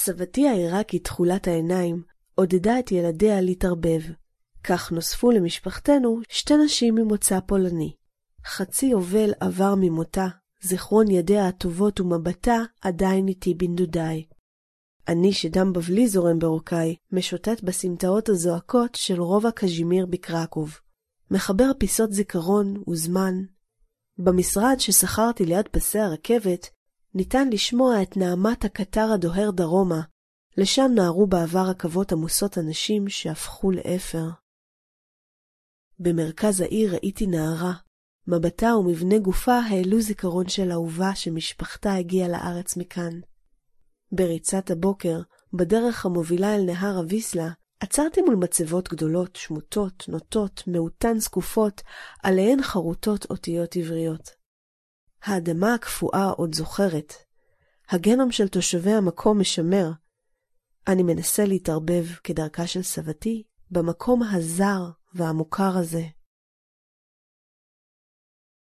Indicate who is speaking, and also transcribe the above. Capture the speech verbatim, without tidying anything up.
Speaker 1: סבתי העיראקית תכולת העיניים עודדה את ילדיה להתערבב. כך נוספו למשפחתנו שתי נשים ממוצא פולני. חצי יובל עבר ממותה, זיכרון ידיה הטובות ומבטה עדיין איתי בנדודיי. אני שדם בבלי זורם ברוקאי, משוטט בסמטאות הזועקות של רובע קז'ימיר בקרקוב. מחבר פיסות זיכרון וזמן. במשרד ששכרתי ליד פסי הרכבת, ניתן לשמוע את נעמת הקטר הדוהר דרומה. לשם נערו בעבר רכבות עמוסות אנשים שהפכו לאפר. במרכז העיר ראיתי נערה. מבטה ומבנה גופה העלו זיכרון של אהובה שמשפחתה הגיעה לארץ מכאן. בריצת הבוקר, בדרך המובילה אל נהר הוויסלה, עצרתי מול מצבות גדולות, שמוטות, נוטות, מעוטן זקופות, עליהן חרוטות אותיות עבריות. האדמה הקפואה עוד זוכרת. הגנום של תושבי המקום משמר. אני מנסה להתערבב כדרכה של סבתי במקום הזר והמוכר הזה.